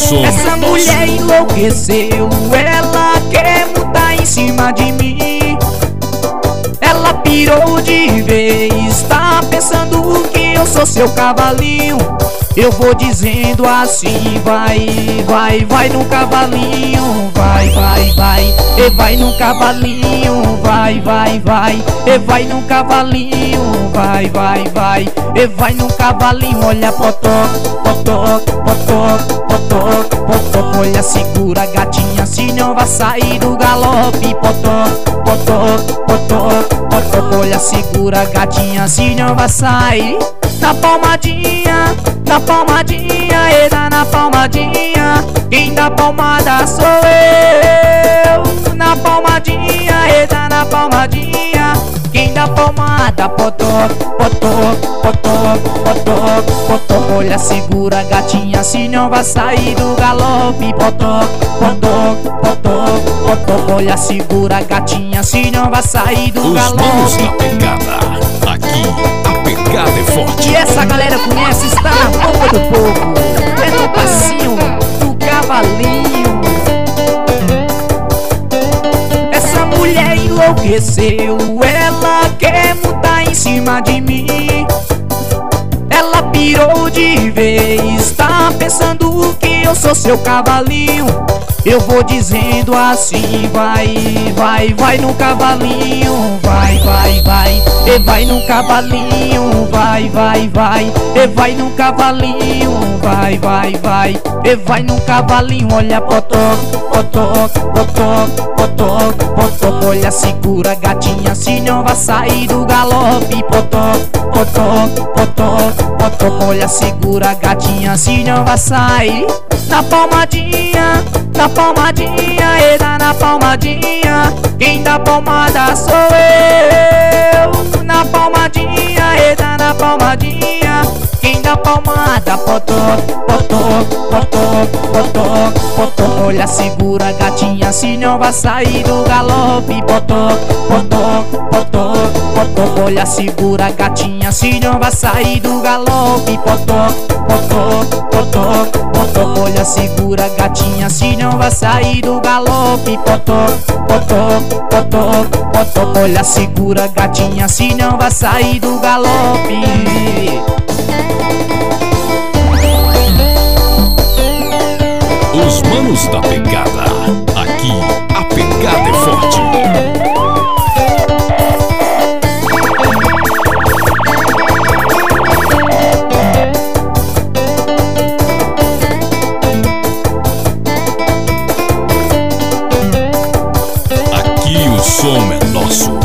som é Essa mulher enlouqueceu, ela quer montar em cima de mim. Ela pirou de vez, tá pensando que eu sou seu cavalinho. Eu vou dizendo assim, vai no cavalinho. E vai no cavalinho, vai, e vai no cavalinho, vai, e vai no cavalinho. Olha, potó, olha, segura gatinha, senão vai sair do galope. Potó, olha, segura gatinha, senão vai sair. Na palmadinha, e dá na palmadinha. Quem dá palmada sou eu. Na palmadinha, e dá na palmadinha. Quem dá palmada, potó. Olha, segura gatinha, senão vai sair do galope. Potó. Olha, segura gatinha, senão vai sair do galope. Os manos da pegada, aqui a pegada é forte. E essa galera conhece, está na boca do povo. É no passinho do cavalinho. Essa mulher enlouqueceu, ela quer montar em cima de mim. Ela pirou de vez, tá pensando que eu sou seu cavalinho. Eu vou dizendo assim, vai no cavalinho, vai, e vai no cavalinho, vai, e vai no cavalinho, vai, e vai no cavalinho. Olha, potó, olha, segura gatinha, senão vai sair do galope. Potó, olha, segura gatinha, senão vai sair. Na palmadinha, e dá na palmadinha. Quem dá palmada sou eu. Na palmadinha, e dá na palmadinha. Quem dá palmada, potó. Olha, segura gatinha, senão vai sair do galope. Potó. Olha, segura gatinha, senão vai sair do galope. Potó. Olha, segura gatinha, senão vai sair do galope. Potó. Olha, segura gatinha, senão vai sair do galope. Os manos da pegada, aqui a pegada é forte. Aqui o som é nosso.